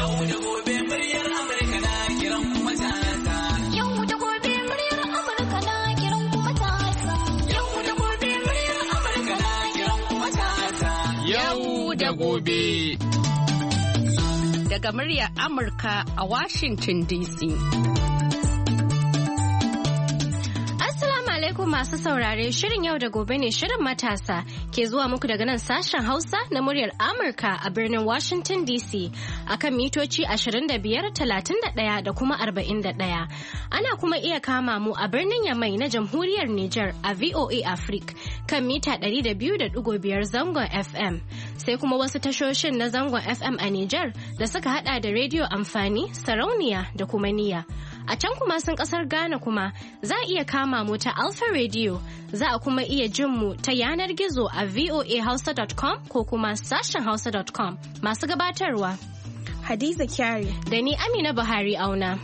Yau da gobe muryar Amurka na kiran kuma ta. Yau da gobe muryar Amurka na kiran kuma ta. Yau da gobe muryar Amurka na kiran kuma ta. Yau da gobe. Daga muryar Amurka a Washington DC. Alaikum masu saurare, shirin yau da gobe ne shirin matasa ke zuwa muku daga nan sashen Hausa na muryar Amurka a birnin Washington DC akan mitoci 25, 31 da kuma 41. Ana kuma iya kama mu a birnin Yamai na Jamhuriyar Nijar a VOA Africa kan mita 200.5 zangon FM. Sai kuma wasu tashoshin na zangon FM a Nijar da suka hada da rediyo amfani, sarauniya da kuma niyya. A can kuma sun kasar Ghana kuma za a iya kama mu ta Alpha Radio, za a kuma iya jin mu ta yanar gizo a voahausa.com ko kuma sashen hausa.com. Masu gabatarwa Hadiza Kyari da ni Amina Buhari Auna.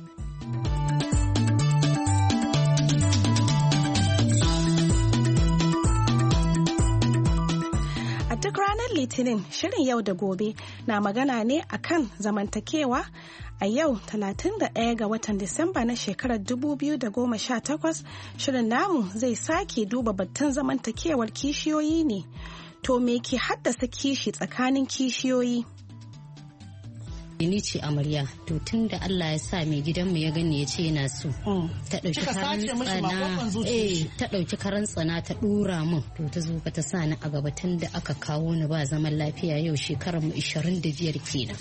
A duk ranar Litinin, shirin yau da gobe na magana ne akan zamantakewa. A yau 31 ga watan Disamba na shekarar 2018, shirin namu zai sake duba batun zamantakewar kishiyoyi ne. To me ke haddasa kishi tsakanin kishiyoyi? Ni ce amarya, to tun da Allah ya sa mai gidanmu ya gani ya ce yana so ta ɗauki karan tsana ta ɗora min, to ta zo ta sa ni a gaba tun da aka kawo ni ba zaman lafiya. Yau shekarar mu 25 kenan.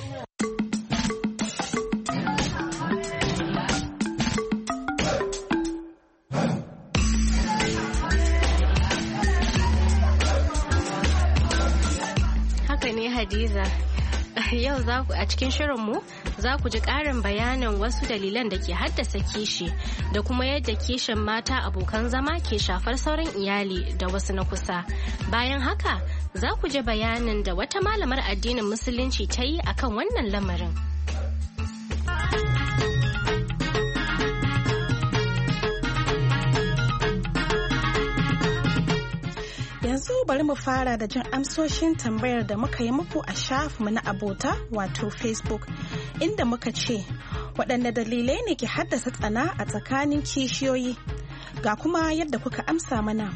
Hadiza, yau a cikin shirinmu za ku ji ƙarin bayanin wasu dalilan da ke haddasa kishi da kuma yadda kishin mata abokan zama ke shafar sauran iyali da wasu na kusa. Bayan haka za ku ji bayanin da wata malamar addinin musulunci ta yi akan wannan lamarin. Yanzu bari mu fara da jin amsoshin tambayar da muka yi muku a shafinmu na abota wato Facebook, inda muka ce waɗanne dalilai ne ke haddasa tsana a tsakanin kishiyoyi, ga kuma yadda kuka amsa mana.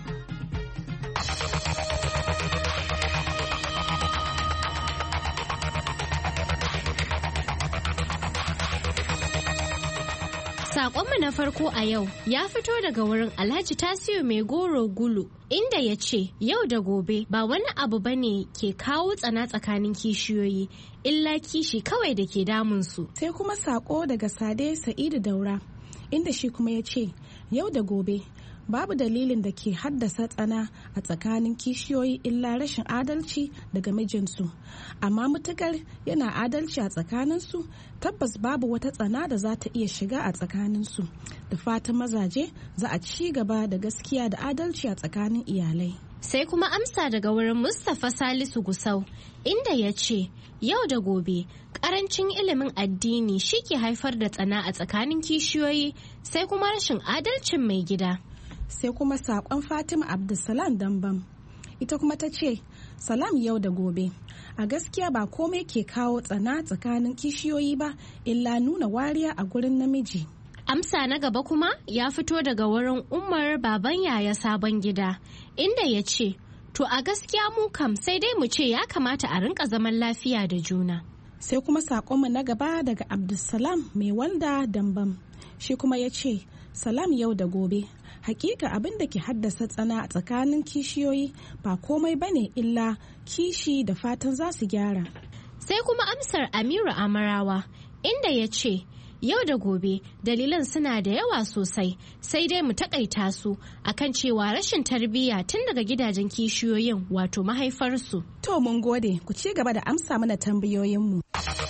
Saƙonmu na farko a yau ya fito daga wurin Alhaji Tasiu Mai Goro Gulu, inda ya ce yau da gobe ba wani abu bane ke kawo tsana tsakanin kishiyoyi, illa kishi kawai da ke damunsu. Sai kuma saƙo daga Sade Sa'idu Daura, inda shi kuma ya ce yau da gobe babu dalilin da ke haddasa tsana a tsakanin kishiyoyi illa rashin adalci daga mijinsu, amma mutukar yana adalci a tsakaninsu tabbas babu wata tsana da za ta iya shiga a tsakaninsu. Da fatan mazaje za a ci gaba da gaskiya da adalci a tsakanin iyalai. Sai kuma amsa daga wurin Mustapha Salisu Gusau, inda ya ce yau da gobe karancin ilimin addini shi ke haifar da tsana a tsakanin kishiyoyi, sai kuma rashin adalcin mai gida. Sai kuma saƙon Fatima Abdulsalam Dambam, ita kuma ta ce salam yau da gobe, a gaskiya ba komai ke kawo tsana tsakanin kishiyoyi ba illa nuna wariya a gurin namiji. Amsa na gaba kuma ya fito daga wurin Umar Baban Yaya Sabon Gida, inda ya ce to a gaskiya mu kam sai dai mu ce ya kamata a rinka zaman lafiya da juna. Sai kuma saƙonmu na gaba daga Abdulsalam Mai Walda Dambam, shi kuma ya ce salam yau da gobe, hakika abin da ke haddasa tsana a tsakanin kishiyoyi ba komai bane illa kishi da fatan za su gyara. Sai kuma amsar Amiru Amarawa, inda ya ce yau da gobe dalilan suna da yawa sosai, sai dai mu takaita su akan cewa rashin tarbiyya tun daga gidajen kishiyoyin wato mahaifarsu. To mun gode, ku ci gaba da amsa mana tambayoyinmu.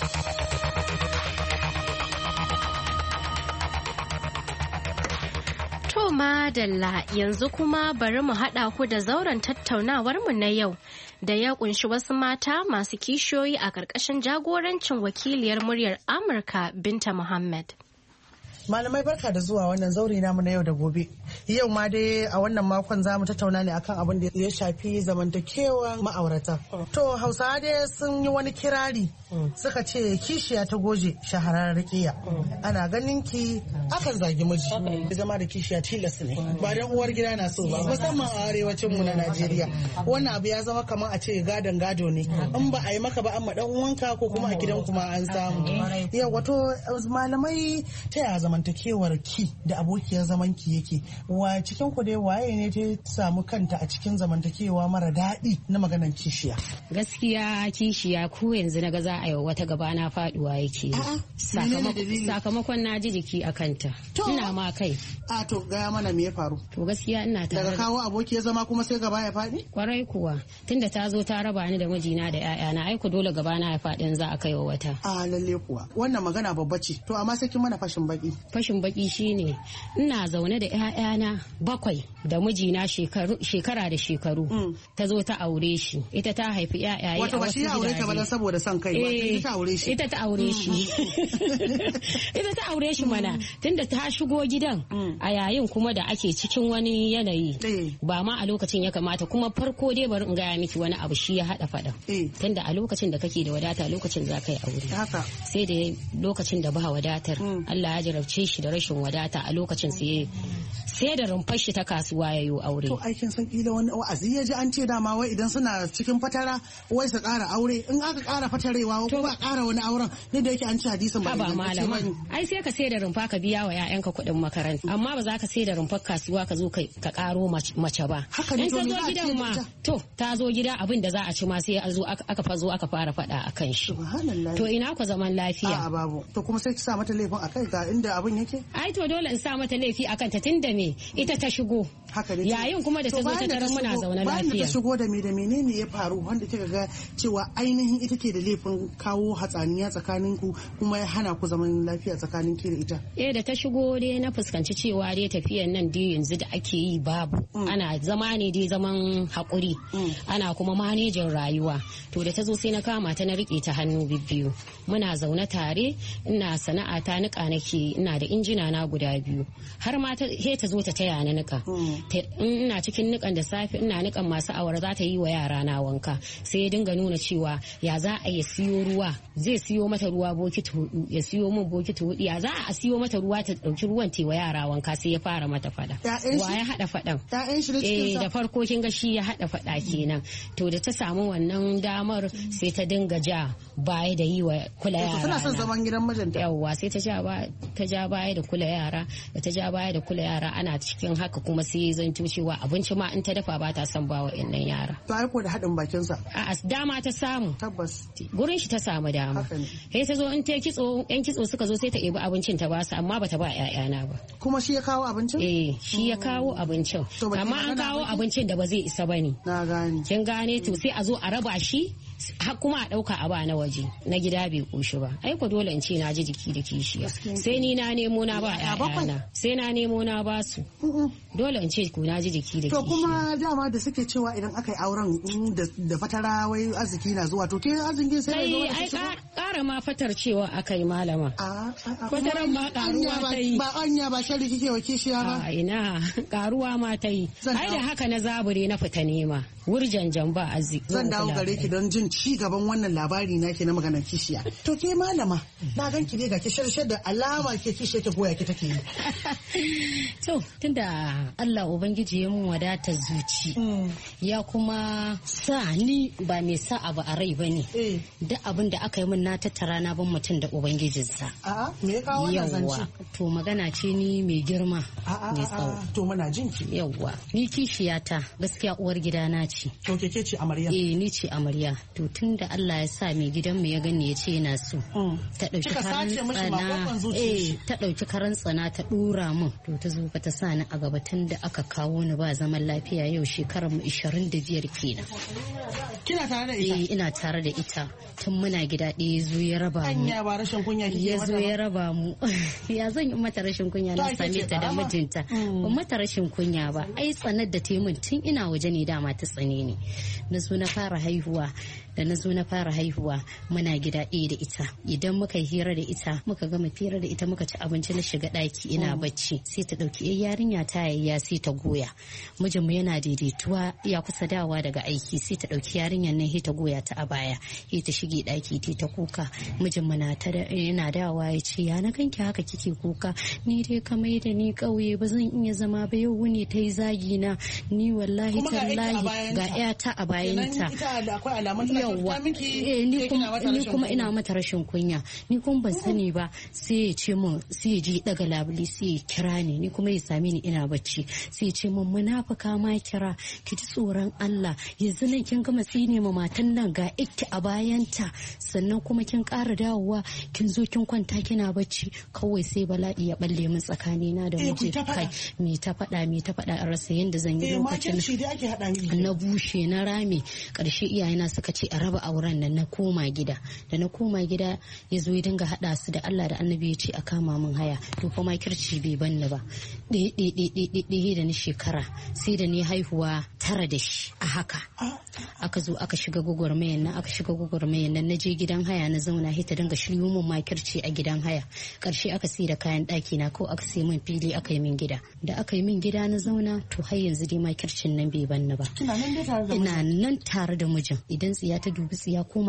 To madalla, yanzu kuma bari mu haɗa ku da zauren tattaunawarmu na yau da ya kunshi wasu mata masu kishiyoyi a ƙarƙashin jagorancin wakiliyar muryar Amurka Binta Muhammad. Malamai barka da zuwa wannan zauri namu na yau da gobe. Yau ma dai a wannan makon za mu tattauna ne akan abin da ya shafi zamantakewan ma'aurata. To Hausawa dai sun yi wani kirari suka ce kishiya ta goje shahararren riƙiya. Ana ganin ki akan zagi miji. Zama da kishiya tilas ne. Ba dan uwar gida na so ba. Musamman a arewacin mu na Najeriya. Wannan abu ya zama kamar a ce gadon gado ne. In ba a yi maka ba amma dan uwanka ko kuma a gidan kuma an samu. Yau wato malamai ta yaya zamantakewar ki da abokiyar zaman ki yake? Wa cikin ku dai waye ne ta samu kanta a cikin zamantakewa mara daɗi na maganar kishiya? Gaskiya kishiya ko yanzu na ga za a yi wata gabana faduwa yake. Sakamakon na ji jiki a kanta. Ina ma kai. A to gaya mana me ya faru? To gaskiya ina tare. Daga kawo abokiyar zama kuma sai gaba ya faɗi? Kwarai kuwa. Tunda ta zo ta raba ni da mijina da 'ya'yana aiko dole gabana ya faɗi za a kai wa wata. A lalle kuwa. Wannan magana babba ce. To amma sai kin mana fashin baki. Fashin baki shine ina zaune da 'ya'yana 7 da mijina shekara da shekaru. Ta zo ta aure shi. Ita ta haifi 'ya'yaye. Wato ba shi ya aure ta ba saboda son kai ba. Ita ta aure shi. Ita ta aure shi. Ita ta aure shi mana. Tunda ta shigo gidan a yayin kuma da ake cikin wani yanayi. Ba ma a lokacin ya kamata kuma farko dai bari in gaya miki wani abu shi ya haɗa faɗan. Tunda a lokacin da kake da wadata lokacin za ka yi aure. Sai da lokacin da ba wadatar Allah ya jarabce shi da rashin wadata a lokacin sai da rumfar shi ta kasuwa ya yi aure. To aikin san kila wani wa'azi ya ji an ce dama wai idan suna cikin fatara wai su ƙara aure in aka ƙara fatarewa ko ba ƙara wani auren ne da yake an ci hadisin ba malama. Ai sai ka sai da rumfa ka biya wa 'ya'yanka kuɗin makaranta amma ba za ka sai da rumfar kasuwa ka zo ka ƙaro mace ba. In ta zo gidan ma to ta zo gida abin da za a ci ma sai aka fara faɗa a kan shi. To ina ku zaman lafiya. A'a babu. To kuma sai ki sa mata laifin akai ga inda abin yake? Ai to dole in sa mata laifi akan ta tunda me ita ta shigo. Haka ne. Yayin kuma da ta zo ta tarar muna zaune lafiya. Bayan da ta shigo da me da menene ya faru wanda kika ga cewa ainihin ita ke da laifin kawo hatsaniya tsakanin ku kuma ya hana ku zaman lafiya tsakanin ki da ita? Da ta shigo dai na fuskanci cewa dai tafiyan nan dai yanzu da ake yi babu. Ana zama ne dai zaman haƙuri. Ana kuma manejin rayuwa. To da ta zo sai na kama ta na riƙe ta hannu bibbiyu. Muna zaune tare ina sana'a ta niƙa nake ina da injina na guda 2 har ma ta zo ta taya ni niƙa. Ina cikin niƙan da safe ina niƙan masu awara za ta yi wa yara na wanka sai ya dinga nuna cewa ya za a ya siyo ruwa zai siyo mata ruwa bokiti 4 ya siyo min bokiti 4 ya za a siyo mata ruwa ta ɗauki ruwan ta wa yara wanka sai ya fara mata fada. Wa ya haɗa faɗan? Da farko kin ga shi ya haɗa faɗa kenan. To da ta samu wannan damar sai ta dinga ja baya da yi wa kula yara. Tana son zaman gidan mijinta. Yawwa sai ta ja baya da kula yara da ta ja baya da kula yara ana cikin haka kuma sai zanto cewa abinci ma in ta dafa ba ta son ba wa innan yara. To ai ko da haɗin bakin sa. A'a dama ta samu. Tabbas. Gurin shi ta samu dama. Sai ta zo in ta kitso yan kitso suka zo sai ta ɗebi abincin ta ba su amma bata ba ƴaƴana ba. Kuma shi ya kawo abincin? Shi ya kawo abincin. Amma an kawo abincin da ba zai isa bane. Na gane. Kin gane to sai a zo a raba shi har kuma a ɗauka a ba na waje na gida bai koshi ba ai ko dole in ce na ji jiki da kishiya sai ni na nemo na ba ƴaƴana sai na nemo na ba su dole in ce ku na ji jiki da kishiya. To kuma dama da suke cewa idan aka yi auren da fatara wai arziki na zuwa to ke arziki sai ne ai ƙara ma fatar cewa aka yi malama fataran ma ƙaruwa ta yi ba anya ba shari kike wa kishiya ba a ina ƙaruwa ma ta yi ai da haka na zabure na fita nema wurjanjan ba arziki. Zan dawo gare ki don jin ci gaban wannan labari na ke na maganar kishiya. To ke malama na gan ki ne ga ki shirshar da alama ke kishiya ta goya ki take yi. To tunda Allah ubangiji ya mun wadatar zuci ya kuma sa ni ba mai sa abu a rai bane. Duk abin da aka yi min na tattara na ban mutum da ubangijinsa. A'a me ya kawo wannan zance? To magana ce ni mai girma mai tsawo. To muna jin ki. Yawwa ni kishiyata gaskiya uwar gidana ce. To ke ce amarya? Ni ce amarya. To tunda Allah ya sa mai gidanmu ya gani ya ce yana so. Ta ɗauki karan tsana ta ɗora min. To ta zo ta sa ni a gaba tunda aka kawo ni ba zaman lafiya yau shekarar mu 25 kenan. Kina tare da ita? Ina tare da ita. Tun muna gida ɗaya zo ya raba mu. Anya ba rashin kunya kike Ya mata zo ba. ya raba mu. Ya zan yi mata rashin kunya na To, ake same ce ta da karama. mijinta. Ba mata rashin kunya ba. Ai tsanar da ta yi min tun ina waje ne dama ta tsane ni. Na zo na fara haihuwa. Da na zo na fara haihuwa muna gida ɗaya da ita. Idan muka yi hira da ita muka gama hira da ita muka ci abinci na shiga ɗaki ina bacci sai ta ɗauki yarinya ta yayya sai ta goya. Mijinmu yana daidaituwa ya kusa dawa daga aiki sai ta ɗauki yarinyar nan sai ta goya ta a baya sai ta shige ɗaki ta kuka. Mijinmu yana dawa ya ce ya na kanki haka kike kuka ni dai ka mai da ni ƙauye ba zan iya zama ba yau wuni ta yi zagi na ni wallahi Kuma ga tallahi ga ƴata a bayanta. Kenan ita da akwai alamun tana Yawwa, kyauta miki. ni ke kina mata kuma rashin kunya. ina mata rashin kunya ni kuma ban sani ba sai ya ce min sai ya je daga labuli sai ya kira ni kuma ya same ni ina bacci sai ya ce min munafuka ma kira ki ji tsoron Allah yanzu nan kin gama tsine ma matan nan ga ikki a bayanta sannan kuma kin ƙara dawowa kin zo kin kwanta kina bacci kawai sai bala'i ya balle min tsakanina da ku miji ta faɗa. kai me ta faɗa a rasa yanda zan yi lokacin makirci dai ake haɗa miki. na bushe na rame karshe iyayena suka ce a raba auren nan na koma gida da na koma gida ya zo ya dinga hada su da Allah da Annabi ya ce a kama min haya to fa makirci bai banni ba ɗaya da ni shekara sai da ni haihuwa 9 da shi a haka aka zo aka shiga gwagwarmayan nan na je gidan haya na zauna hita dinga shiryo min makirci a gidan haya karshe aka sai da kayan ɗaki na ko aka sai min fili aka yi min gida da aka yi min gida na zauna to har yanzu dai makircin nan bai banni ba Kina nan dai tare da ina nan tare da mijin idan tsiya ta dubi tsiya ko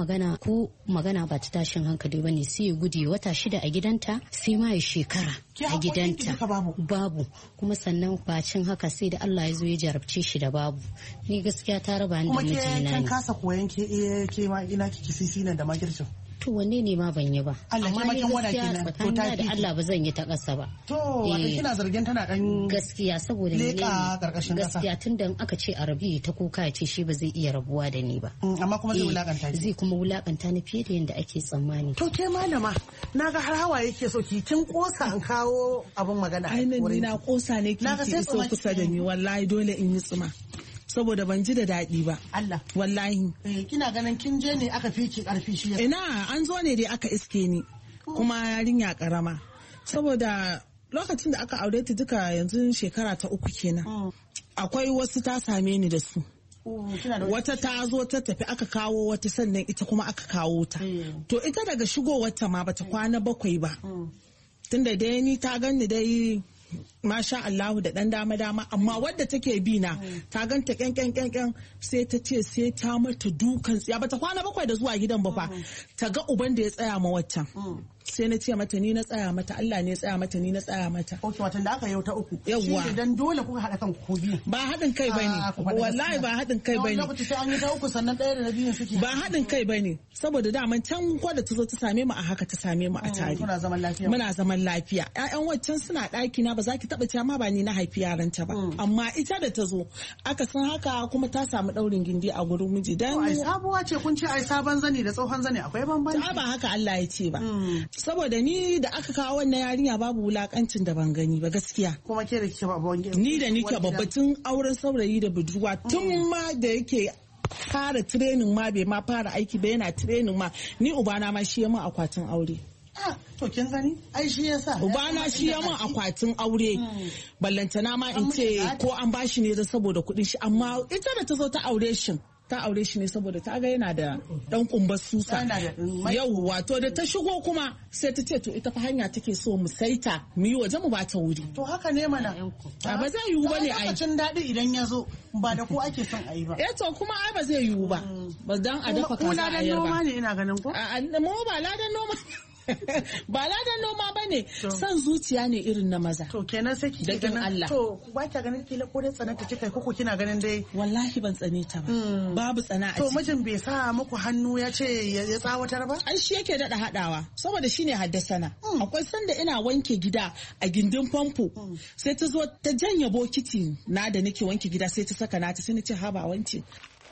magana ba ta tashin hankali ba ne sai ya gude wata 6 a gidanta sai ma ya shekara Ki a haƙoƙin ki gidanta duka babu? kuma sannan bacin haka sai da Allah ya zo ya jarabce shi da babu ni gaskiya ta raba ni da Kuma ke mijina kin ne kasa koyan ke ma ina kiki sisi nan da makircin. to wanne ne ma ban yi ba Allah amma ke ni makin wada gaskiya kenan, to tsakanina ta da fi. Allah ba zan yi ta ƙasa ba To wato Eh. kina zargin tana dan gaskiya saboda leƙa ƙarƙashin ƙasa. gaskiya tun da aka ce a rabi ta kuka ya ce shi ba zai iya rabuwa da ni ba amma kuma zai Eh, wulakanta ki. zai kuma wulakanta ni fiye da yadda ake tsammani To ke malama na ga har hawa yake so ki kin kosa an kawo abun magana. ainihin wurin ni na kosa ne ki Na ga sai iso tsuma kusa da kike. ni wallahi dole in yi tsuma saboda ban ji da daɗi ba Allah. wallahi Kina ganin kin je ne aka fi ki karfi shi ya. ina an zo ne dai aka iske ni kuma yarinya karama saboda lokacin da aka aure ta duka yanzu shekara ta 3 kenan akwai wasu ta same ni da su Kina da wata ta zo ta tafi aka kawo wata sannan ita kuma aka kawo ta to ita daga shigowarta ma bata kwana 7 ba tunda dai ni ta ganni dai masha Allahu da dan dama amma wadda take bi na ta ganta kyan sai ta ce sai ta mata dukan tsiya bata kwana 7 da zuwa gidan ba fa ta ga uban da ya tsaya ma waccan sai na ce mata ni na tsaya mata Allah ne ya tsaya mata ni na tsaya mata Ok, watan da aka yau ta 3. Yawwa. Shi dan dole kuka haɗa kan ku biyu. ba haɗin kai bane ku faɗi wallahi gaskiya. ba haɗin kai Na wani bane lokaci sai an yi ta 3 sannan ɗaya da na biyun suke. ba haɗin kai bane saboda daman can ko da ta zo ta same mu a haka ta same mu a tare Kuna zaman lafiya. muna zaman lafiya ƴaƴan waccan suna ɗaki na ba za ki taɓa cewa ma ba ni na haifi yaranta ba amma ita da ta zo aka san haka kuma ta samu ɗaurin gindi a gurin miji dan Ai sabuwa ce kun ce ai sabon zani da tsohon zani akwai bambanci. ta ba haka Allah ya ce ba saboda ni da aka kawo wannan yarinya babu wulakancin da ban gani ba gaskiya Kuma ke da kike babban gida. ni da nike babbatun auren saurayi da budurwa tun ma da yake fara training ma bai ma fara aiki ba yana training ma ni ubana ma shi ya min akwatin aure To kin gani? Ai shi yasa. ubana shi ya min akwatin aure ballantana ma in ce ko an bashi ne da saboda kuɗin shi amma ita da ta zo ta aure shi ne saboda ta ga yana da dan kumbar susa Yana da mai- yau wato da ta shigo kuma sai ta ce to ita fa hanya take so mu saita mu yi waje mu ba ta wuri To haka ne mana. A ba zai yiwu bane ai. Lokacin daɗi idan ya zo ba da ku ake son a yi ba. to kuma ai ba zai yiwu ba ba dan a dafa Ku kaza a ladan yar noma ba ne ina ganin ko? mu ba ladan noma ba ladan noma bane son zuciya ne irin na maza To kenan sai kike Da kin ganin Allah. to ba kya ganin kila ko dai tsananta kika yi, ko kina ganin dai wallahi ban tsane ta ba babu tsana a to ciki mijin bai sa muku hannu ya ce ya tsawatar ba? ai shi yake daɗa haɗawa saboda shi ne haddasana akwai sanda ina wanke gida a gindin famfo sai ta zo ta janye bokiti na da nake wanke gida sai ta saka nata sai na ce haba wance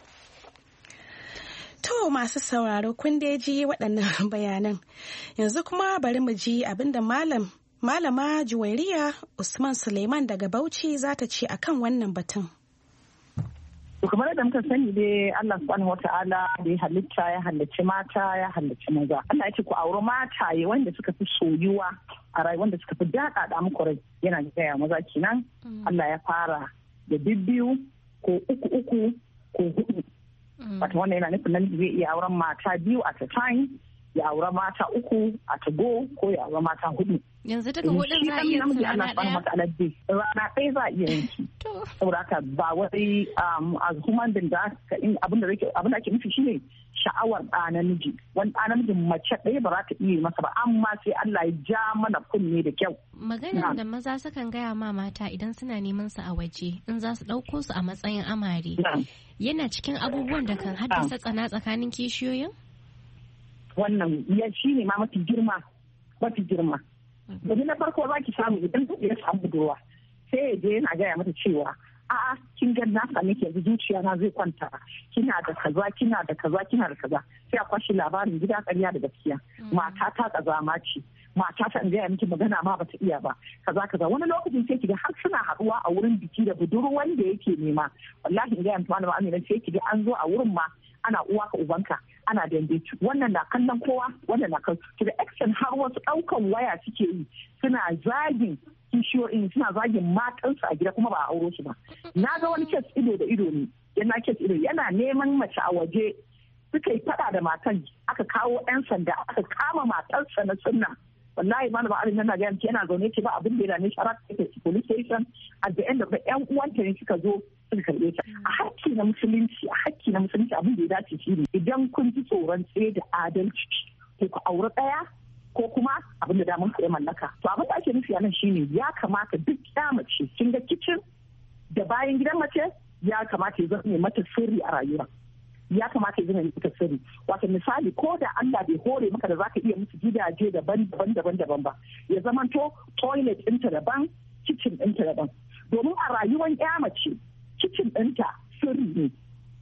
To masu sauraro kun dai ji waɗannan bayanan. Yanzu kuma bari mu ji abinda Malama Juwairiya Usman Suleiman daga Bauchi za ta ce akan wannan batun. To kamar yadda muka sani dai Allah subhanahu wata'ala da ya halitta ya halicci mata ya halicci maza. Allah ya ce ku auri mataye wanda suka fi soyuwa a rai wanda suka fi daɗaɗa muku rai yana gaya maza kenan. Allah ya fara da bibbiyu ko uku ko hudu. Wata wannan yana nufin namiji zai iya auren mata biyu at a time, ya aure mata uku a tago ko ya aure mata hudu. Yanzu daga hudun za a iya yin rana ɗaya? Rana ɗaya za a iya yanki. Saboda haka ba wai a human being da abin da ake nufi shine sha'awar ɗa namiji. Wani ɗa namijin mace ɗaya ba za ta iya masa ba, amma sai Allah ya ja mana kunne da kyau. Maganar da maza sukan gaya ma mata idan suna neman su a waje in za su ɗauko su a matsayin amare. Yana cikin abubuwan da kan haddasa tsana tsakanin kishiyoyin? Wannan ya shi ne ma mafi girma. Domin na farko za ki samu idan ya samu budurwa sai ya je yana gaya mata cewa a'a kin ga na same ki yanzu zuciya na zai kwanta, kina da kaza sai a kwashi labarin gida ƙarya da gaskiya. Mata ta kazama ce, mata ta gaya miki magana ma bata iya ba kaza wani lokacin sai kiga har suna haɗuwa a wurin biki da budurwan da yake nema. Wallahi in gaya miki malama Amina sai kiga an zo a wurin ma ana uwa ka ubanka ana dambe, wannan na kallon kowa wannan na kallon to da action har wasu ɗaukan waya suke yi suna zagin kishiyoyin, suna zagin matansu a gida kuma ba a auro su ba. Na ga wani kes ido da ido ne, yana neman mace a waje, suka yi fada da matan, aka kawo 'yan sanda aka kama matarsa na sunna. Wallahi malama Arin yana ga yanki yana zaune ce ba abin da yana ne sharar take police station at the end of the 'yan uwanta ne suka zo suka karbe ta. A hakki na musulunci abin da ya dace shi ne idan kun ji tsoron tsaye da adalci ko ku aure ɗaya ko kuma abin da damun ku ya mallaka. To abin da ake nufi a nan shine ya kamata duk ya mace kin ga kicin da bayan gidan mace ya kamata ya zama mata sirri a rayuwa. Ya kamata ya zama mata sirri. Wato misali ko da Allah bai hore maka da zaka iya musu gidaje daban ba. Ya zamanto toilet ɗinta daban, kitchen ɗinta daban. Domin a rayuwar ya mace kitchen ɗinta sirri ne.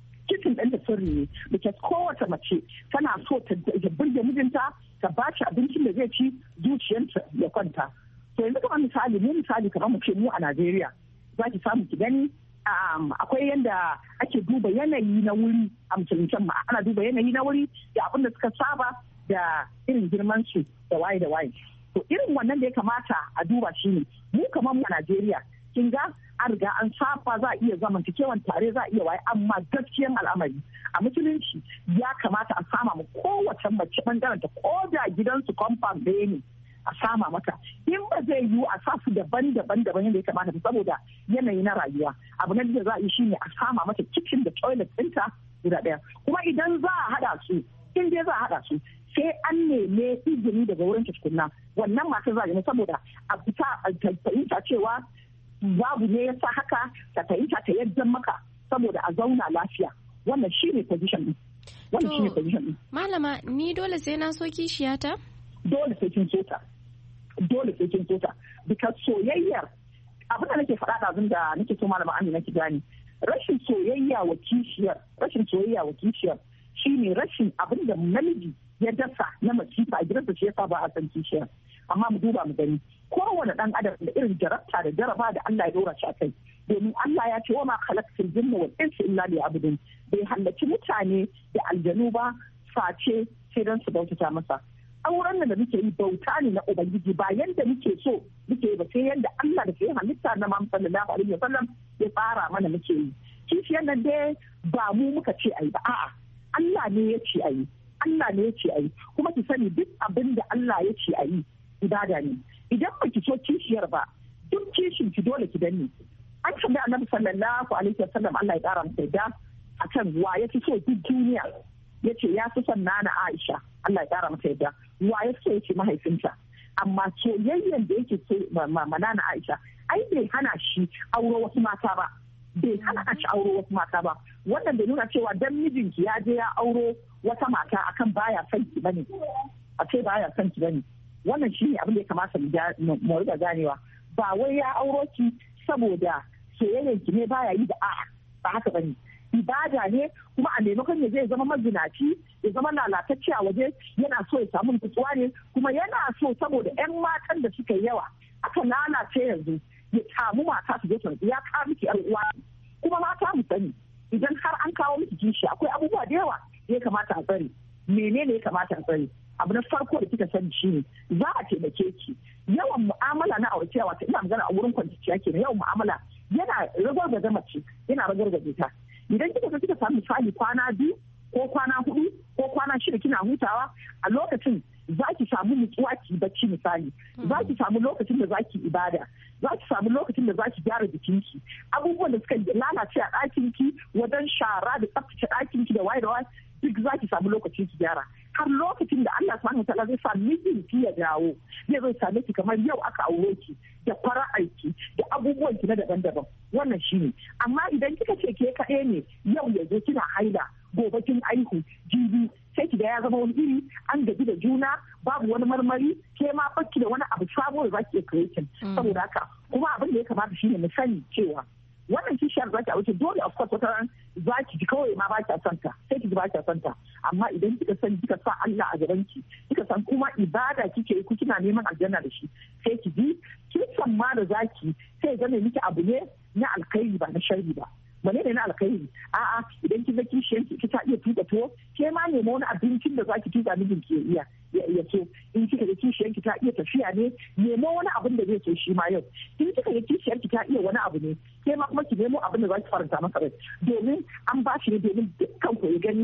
Because kowace mace tana so ta burge mijinta, ta ba shi abincin da zai ci, zuciyarta ya kwanta. To yanzu kamar misali kamar mu ce mu a Najeriya za ki samu ki gani akwai yadda ake duba yanayi na wuri a musuluncin ma ana duba yanayi na wuri da abin da suka saba da irin girman su da waye. To irin wannan da ya kamata a duba shi ne mu kamar mu a Najeriya kin ga an riga an saba za a iya zamantakewan tare za a iya waye, amma gaskiyan al'amari a musulunci ya kamata a sama mu kowace mace bangaren ta ko da gidansu compound ɗaya ne a sama mata. In ba zai yiwu a sa su daban-daban yadda ya kamata saboda yanayi na rayuwa. Abu na da za a yi shine a sama mata kitchen da toilet ɗinta guda ɗaya. Kuma idan za a haɗa su, in dai za a haɗa su sai an neme izini daga wurin tukunna. Wannan masu za a yi saboda a fita a fahimta cewa babu ne ya sa haka, ta fahimta ta yadda maka saboda a zauna lafiya. Wannan shi ne position ɗin. Malama, ni dole sai na so kishiyata? Dole sai kin so ta. Because soyayyar abin da nake faɗa da abin da nake so malama Amina ki gani. Rashin soyayya wa kishiyar shine rashin abin da namiji ya dasa na masifa a gidansa shi yasa ba a san kishiyar. Amma mu duba mu gani kowane ɗan adam da irin jarabta da jaraba da Allah ya dora shi a kai. Domin Allah ya ce wa ma khalaqtul jinna wal insa illa liya'budun. Bai halarci mutane da aljanu ba face sai don su bautata masa. Auren da muke yi bauta ne na Ubangiji ba yanda muke so muke yi ba sai yanda Allah da sai halitta na Muhammad sallallahu alaihi wasallam ya tsara mana muke yi. Kishiyar nan dai ba mu muka ce ayi ba, a'a Allah ne ya ce ayi. Kuma ki sani duk abin da Allah ya ce ayi ibada ne. Idan ba ki so kishiyar ba duk kishin ki dole ki danne. An tambayi Annabi sallallahu alaihi wasallam Allah ya tsara masa da akan wa ya fi so duk duniya. Yace ya fi son Nana Aisha Allah ya kara mata yadda, wa ya so yace mahaifinta, amma soyayyen da yake so Nana Aisha ai bai hana shi auro wasu mata ba, wannan da nuna cewa dan mijinki ya je ya auro wata mata akan baya son ki bane, wannan shine abin da ya kamata mu riga ganewa. Ba wai ya auro ki saboda soyayyen ki ne baya yi da a'a, ba haka bane. Ibada ne, kuma a maimakon ya zai zama mazinaci ya zama lalatacce a waje yana so ya samu nutsuwa ne, kuma yana so saboda 'yan matan da suka yawa aka lalace yanzu ya samu mata su je ya kawo miki 'yar uwa. Kuma mata mu sani idan har an kawo miki kishi akwai abubuwa da yawa ya kamata a tsare. Menene ya kamata a tsare? Abu na farko da kika sani shine za a taimake ki. Yawan mu'amala na aure wato ina magana a wurin kwanciya kenan, yawan mu'amala yana ragargaza mace, yana ragargaza ta. Idan kika samu misali kwana 2 ko kwana 4 ko kwana 6 kina hutawa, a lokacin za ki samu nutsuwa ki bacci misali, za ki samu lokacin da za ki ibada, za ki samu lokacin da za ki gyara jikinki. Abubuwan da suka lalace a ɗakinki wajen shara da tsaftace ɗakinki da waye da waye duk za ki samu lokacin ki gyara. Har lokacin da Allah subhanahu wataala zai sa mijinki ya dawo, zai zo same ki kamar yau aka aure ki da fara'aiki da abubuwan ki na daban-daban. Wannan shine. Amma idan kika ce ke kaɗai ne yau ya zo kina haila, gobe kin aihu, jibi sai ki ga ya zama wani iri, an gaji da juna, babu wani marmari, ke ma bakki da wani abu sabo da zaki iya creating. Saboda haka kuma abin da ya kamata shine mu sani cewa wannan kishiyar zaki a wuce dole of course wata ran zaki ji kawai ma ba ki son ta, sai ki ji ba ki son ta. Amma idan kika san kika sa Allah a gaban ki, kika san kuma ibada kike yi, ku kina neman aljanna da shi, sai ki ji kin san ma da zaki sai zame miki abu ne na alkhairi ba na sharri ba. Wane ne na alkhairi? A'a idan kin ga kishiyar ki ta iya tuka tuwo, ke ma nemo wani abincin da zaki tuka mijin ki ya so. In kika ga kishiyar ki ta iya tafiya ne, nemo wani abin da zai so shi ma yau. In kika ga kishiyar ki ta iya wani abu ne, ke ma kuma ki nemo abin da zaki faranta masa rai. Domin an ba shi ne domin dukkan ku ya gani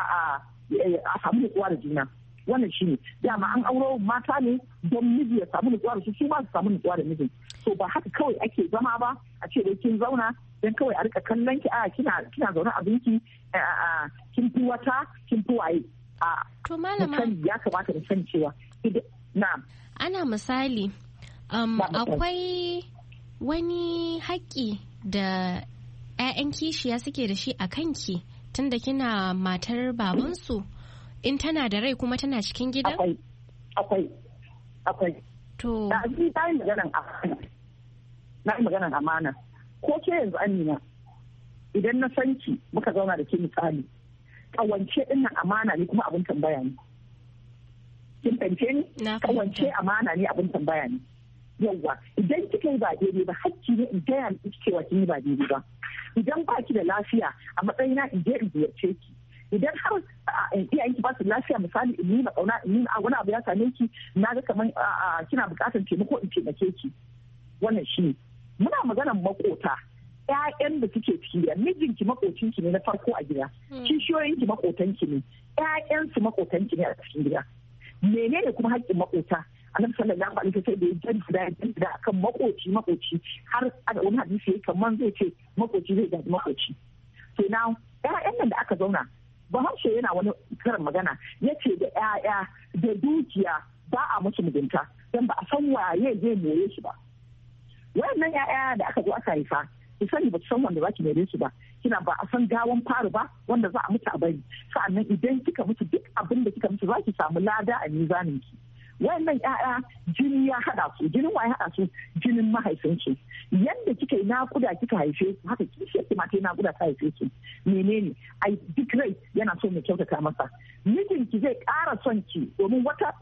a samu nutsuwa da juna. Wannan shi ne dama an auro mata ne don miji ya samu nutsuwa da shi ma su samu nutsuwa da mijin. So ba haka kawai ake zama ba a ce dai kin zauna dan kawai a rika kallon ki kina zaune abinki kin fi wata kin fi waye. To malama ya kamata da san cewa na'am ana misali akwai wani haƙƙi da 'ya'yan kishiya suke da shi a kanki tunda kina matar babansu in tana da rai kuma tana cikin gidan? Akwai. To. Na yi maganan amana. Ko ke yanzu Amina, idan na san ki muka zauna da ke misali, kawance din nan amana ne kuma abin tambaya ne. Kin fahimce ni? Kawance amana ne abin tambaya ne. Yawwa, idan kika yi ba daidai ba, hakki ne in gaya miki cewa kin yi ba daidai ba. Idan ba ki da lafiya a matsayina in je in ziyarce ki. Idan har iyayen ki ba su lafiya misali in nuna kauna in nuna wani abu ya same ki, na ga kamar kina bukatar taimako in taimake ki. Wannan shi ne. Muna maganar makota, ƴaƴan da suke ciki da mijinki makocinki ne na farko a gida, kishiyoyinki makotanki ne, ƴaƴansu makotanki ne a cikin gida. Menene kuma haƙƙin makota? Annabi sallallahu alaihi wasallam da ya jaddada akan makoci har wani hadisi yake kamar zai ce makoci zai gaji makoci. To now ƴaƴan nan da aka zauna Bahaushe yana wani karin magana yace da ƴaƴa da dukiya ba a musu mugunta dan ba a san waye zai more shi ba. Wayannan ƴaƴa da aka zo aka haifa ki sani ba san wanda zaki mere su ba, kina ba a san gawan faru ba wanda za a mutu a bari. Sa'annan idan kika mutu duk abin da kika mutu za ki samu lada a mizanin ki. Wayannan ƴaƴa jini ya haɗa su, jinin wa ya haɗa su, jinin mahaifinki. Yanda kika yi naƙuda kika haife su haka kishiyar ki ma ta yi naƙuda ta haife su. Menene? Ai duk rai yana so mu kyautata masa. Mijinki zai ƙara son ki domin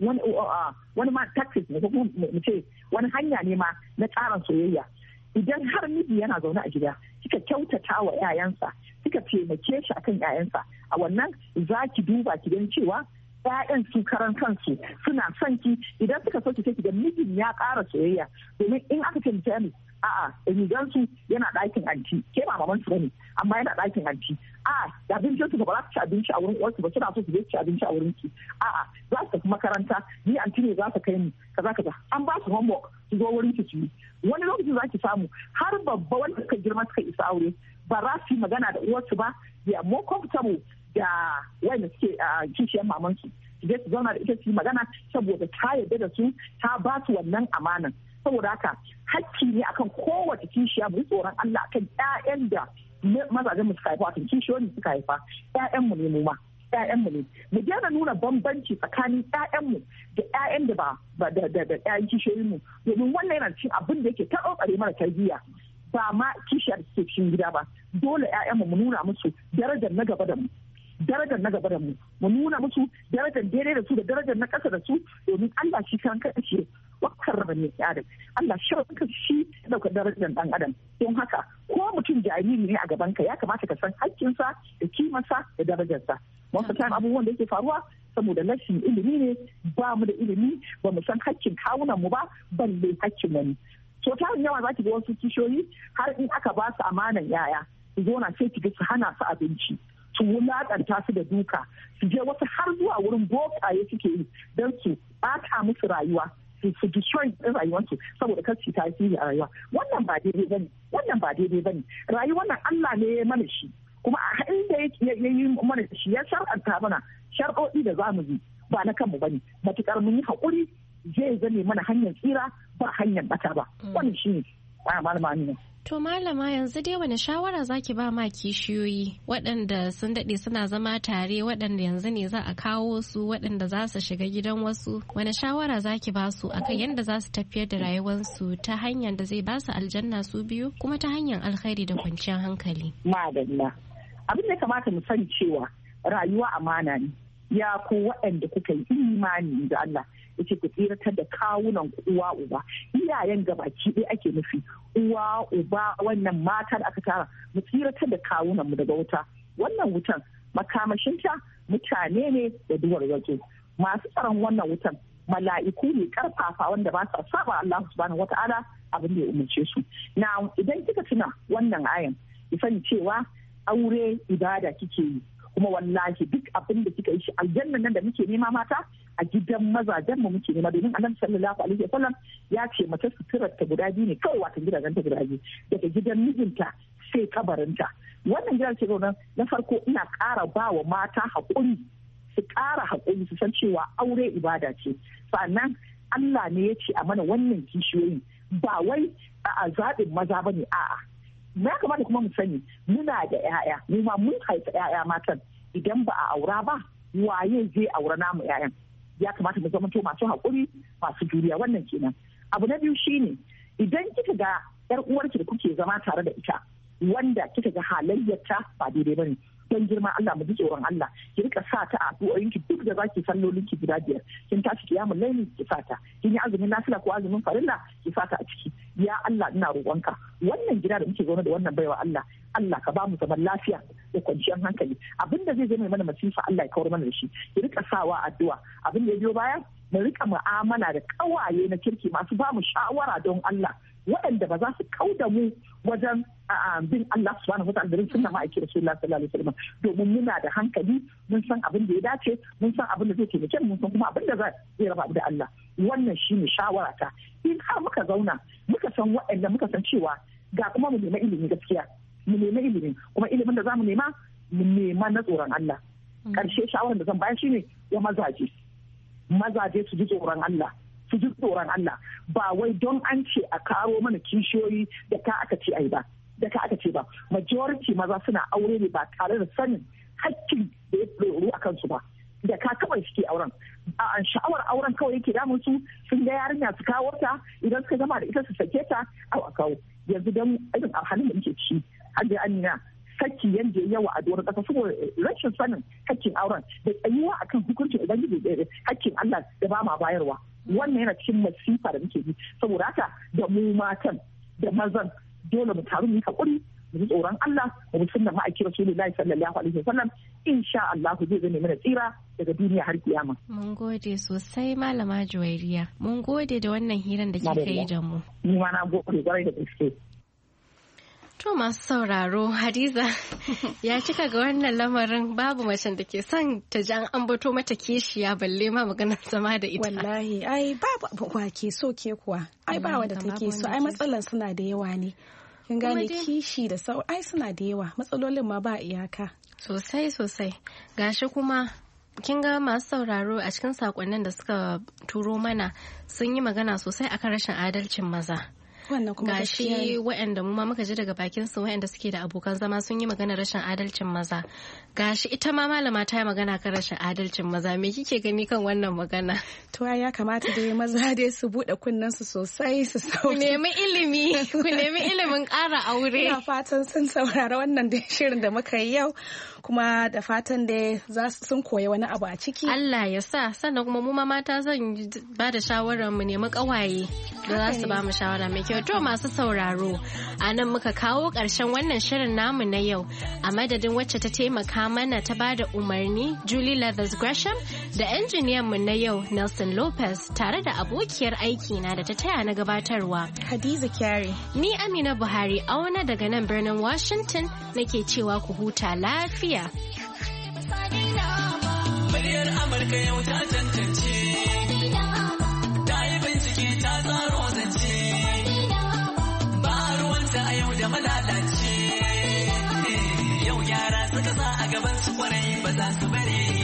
wani ma tactics ne ko kuma mu ce wani hanya ne ma na ƙarin soyayya. Idan har miji yana zaune a gida kika kyautata wa 'ya'yansa, kika taimake shi akan 'ya'yansa, a wannan za ki duba ki gan cewa 'ya'yan su karan kansu suna son ki. Idan suka so ki sai ki ga mijin ya ƙara soyayya domin in aka ce misali a'a rigan su yana ɗakin anti, ke ba maman su bane amma yana ɗakin anti, da abincin su ba za su ci abinci a wurin uwarsu ba, suna so su je ci abinci a wurin ki, za su tafi makaranta ni anti ne za ta kai mu kaza an ba su homework su zo wurin ki su yi. Wani lokacin za ki samu har babba wanda suka girma suka isa aure ba za su yi magana da uwarsu ba, they are more comfortable da wanda suke kishiyar mamansu su je su zauna da ita su yi magana saboda ta yarda da su, ta ba su wannan amanan. Saboda haka hakki ne akan kowace kishiya mu tsoron Allah akan ƴaƴan da mazajen mu suka haifa, wato kishiyoyin suka haifa, ƴaƴan mu ne mu ma ƴaƴanmu ne. Mu daina nuna bambanci tsakanin ƴaƴanmu da ƴaƴan da ba da ƴaƴan kishiyoyinmu, domin wannan yana cikin abin da yake taɓarɓare mara tarbiyya. Ba ma kishiyar da suke cikin gida ba, dole ƴaƴanmu mu nuna musu darajar na gaba da mu. Mu nuna musu darajar daidai da su da darajar na ƙasa da su, domin Allah shi kan kashe wakar raba ne adam. Allah shi shi ɗauka darajar ɗan adam. Don haka ko mutum jariri ne a gaban ka ya kamata ka san haƙƙinsa da kimarsa da darajarsa. Wasu time abubuwan da yake faruwa saboda rashin ilimi ne, ba mu da ilimi, ba mu san haƙƙin kawunan mu ba, balle haƙƙin wani. So ta yawa za ki ga wasu kishiyoyi har in aka ba su amanan yaya su zo na sai ki ga su hana su abinci, su wulaƙanta su da duka, su je wasu har zuwa wurin bokaye suke yi don su ɓata musu rayuwa, su destroy ɗin rayuwarsu saboda kar su tasiri a rayuwa. Wannan ba daidai bane, wannan ba daidai bane. Rayuwar nan Allah ne ya mana shi, kuma a inda ya yi mana shi ya shar'anta mana shar'o'i da zamu yi ba na kanmu bane. Matukar mun yi haƙuri zai zame mana hanyar tsira ba hanyar bata ba. Wannan shi ne malama ne. To malama yanzu dai wani shawara zaki ba ma kishiyoyi waɗanda sun daɗe suna zama tare, waɗanda yanzu ne za a kawo su, waɗanda za su shiga gidan wasu, wani shawara zaki ba su akan yadda za su tafiyar da rayuwarsu ta hanyar da zai ba su aljanna su biyu kuma ta hanyar alkhairi da kwanciyar hankali? Madalla. Abin da kamata mu sani cewa rayuwa amana ne. Ya ku waɗanda kuka yi imani da Allah yace ku tsiratar da kawunan uwa uba, iyayen gabaki ɗaya ake nufi, uwa uba wannan mata da aka tara, mu tsiratar da kawunan mu daga wuta. Wannan wutan makamashinta mutane ne da duwar waje. Masu tsaron wannan wutan mala'iku ne karfafa wanda ba sa saba Allah subhanahu wata'ala abin da ya umarce su. Na idan kika tuna wannan ayan ki sani cewa aure ibada kike yi, kuma wallahi duk abin da kika yi shi aljannan nan da muke nema mata a gidan mazajen mu muke nema, domin annabi sallallahu alaihi wasallam ya ce mace suturar ta guda biyu ne kawai, wato gidajen ta guda biyu, daga gidan mijinta sai kabarinta. Wannan gidan ce na farko ina ƙara ba wa mata haƙuri, su ƙara haƙuri, su san cewa aure ibada ce. Sannan Allah ne ya ce a mana wannan kishiyoyi, ba wai a zaɓin maza bane, a'a. Ya kamata kuma mu sani muna da 'ya'ya, mu ma mun haifa 'ya'ya matan, idan ba a aura ba waye zai aura namu 'ya'yan? Ya kamata mu zama masu haƙuri, masu juriya. Wannan kenan. Abu na biyu shine idan kika ga 'yar uwarki da kuke zama tare da ita wanda kika ga halayyarta ba daidai bane, don girma Allah mu ji tsoron Allah, ki rika sa ta a addu'o'inki duk da zaki sallolin ki guda biyar, kin tashi kiyamul laili ki sa ta, kin yi azumin nafila ko azumin farilla ki sa ta a ciki. Ya Allah ina roƙonka wannan gida da muke zaune da wannan baiwa Allah, Allah ka ba mu zaman lafiya da kwanciyar hankali. Abin da zai zama mana masifa Allah ya kawar mana da shi. Ki rika sawa addu'a. Abin da ya biyo baya mu rika mu'amala da kawaye na kirki masu ba mu shawara don Allah, waɗanda ba za su kauda mu wajen bin Allah subhanahu wataala da sunna ma'aikin Rasulullah sallallahu alaihi wasallam, domin muna da hankali, mun san abin da ya dace, mun san abin da zai taimake mu, mun san kuma abin da zai raba da Allah. Wannan shine shawara ta. In har muka zauna muka san waɗanda muka san cewa ga kuma mu nema ilimi gaskiya, mu nema ilimi, kuma ilimin da zamu nema mu nema na tsoron Allah. Karshe shawarar da zan bayar shine ya mazaje su ji tsoron Allah, su ji tsoron Allah, ba wai don an ce a karo mana kishiyoyi da ka aka ce ai ba, da ka aka ce ba. Majority maza suna aure ne ba tare da sanin hakkin da ya tsoro a kansu ba, da ka kawai suke auren. A sha'awar auren kawai yake damun su, sun ga yarinya su kawo ta, idan suka gama da ita su sake ta a kawo. Yanzu don irin halin da muke ci, Hajji Amina, saki yanda ya yawa a doron ƙasa saboda rashin sanin hakkin auren da tsayuwa akan hukuncin ubangiji da hakkin Allah da ba ma bayarwa. Wannan yana cikin masifa da muke yi. Saboda haka da mu matan da mazan dole mu taru mu yi hakuri, mu ji tsoron Allah, mu sunna ma'aikin Rasulullahi sallallahu alaihi wasallam. Insha Allah zai zame mana tsira daga duniya har kiyama. Mun gode sosai Malama Juwairiya. Mun gode da wannan hirar da kika yi da mu. Ni ma na gode kwarai da gaske. To masu sauraro, Hadiza ya cika ga wannan lamarin, babu macen da ke son ta ji an ambato mata kishiya balle ma maganar zama da ita. Wallahi, ai babu wa ke so ke kuwa. Ai ba wanda take so, ai matsalan suna da yawa ne. Kin gane kishi da sau, ai suna da yawa, matsalolin ma ba iyaka. Sosai sosai. Gashi kuma kin ga masu sauraro a cikin sakonnin da suka turo mana sun yi magana sosai akan rashin adalcin maza. Gashi waɗanda mu ma muka ji daga bakin su waɗanda suke da abokan zama sun yi magana rashin adalcin maza. Gashi ita ma malama ta yi magana kan rashin adalcin maza. Me kike gani kan wannan magana? To ya kamata dai maza dai su bude kunnen su sosai su ku nemi ilimi, ku nemi ilimin ƙara aure. Ina fatan sun saurara wannan dai shirin da muka yi yau, kuma da fatan dai sun koyi wani abu a ciki. Allah ya sa, sannan kuma mu ma mata zan ba da shawarar mu nemi ƙawaye da za su ba mu shawara mai kyau. To masu sauraro, a nan muka kawo ƙarshen wannan shirin namu na yau. A madadin wacce ta taimaka mana ta bada umarni Julie Leathers Gresham da injiniyan mu na yau Nelson Lopez tare da abokiyar aiki na da ta taya na gabatarwa Hadiza Kyari. Ni Amina Buhari auna daga nan birnin Washington nake cewa ku huta lafiya. Muryar Amurka yau ta tantance. Ta yi bincike ta tsaro zance. Ba ruwanta a yau da malalace. Yau yara suka sa a gaban su kwarai ba za su bare.